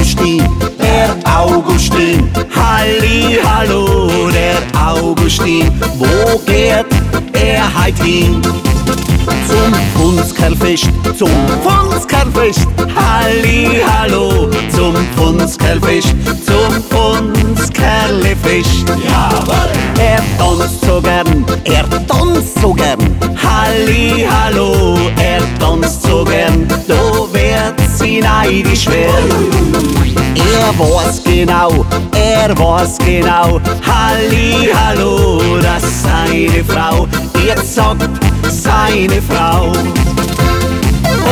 Augustin, der Augustin, halli, hallo, der Augustin, wo geht er heut hin? Zum Pfundskerlfest, zum Pfundskerlfest, halli, hallo, zum Pfundskerlfest, zum Pfundskerlfest. Jawohl! Er tanzt so gern, halli, hallo, er tanzt so gern, da wird sie neidisch werden. Er weiß genau, halli, hallo, dass seine Frau, jetzt sagt seine Frau. Oh,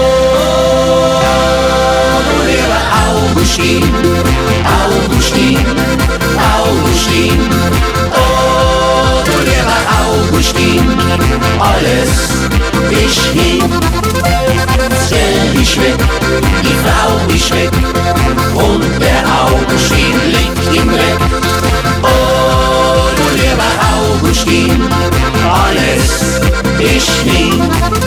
du lieber Augustin, Augustin, Augustin. Oh, du lieber Augustin, alles ist hin. Das Geld ist weg, die Frau ist weg und der Augustin liegt im Dreck. Oh, du lieber Augustin, alles ist hin.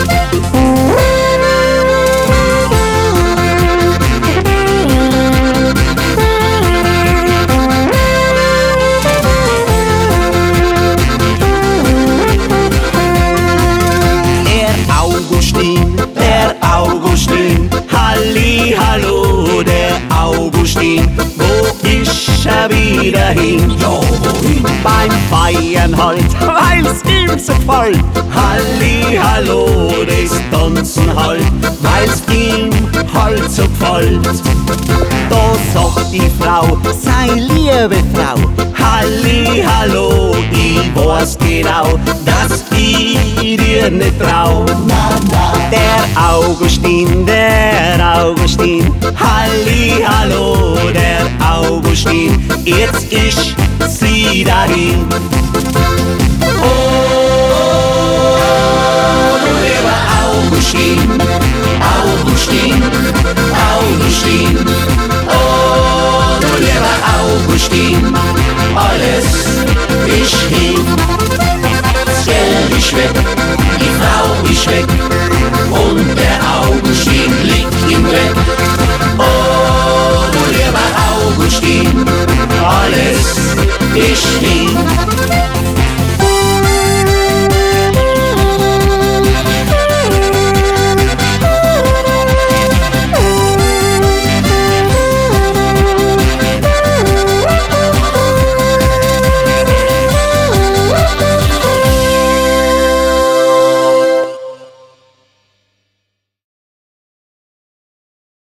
Der Augustin, halli, hallo, der Augustin, wo ist er wieder hin? Ja, wohin? Beim Feiern halt, weil's ihm so gefällt, halli, hallo, das Tanzen halt, weil's ihm halt so gefällt. Da sagt die Frau, sei liebe Frau, halli, hallo, ich weiß genau, dass ich dir nicht trau. Der Augustin, halli, hallo, der Augustin, jetzt ist sie dahin. Oh, du lieber Augustin, Augustin, Augustin. Oh, du lieber Augustin, alles ist hin. Das Geld ist weg,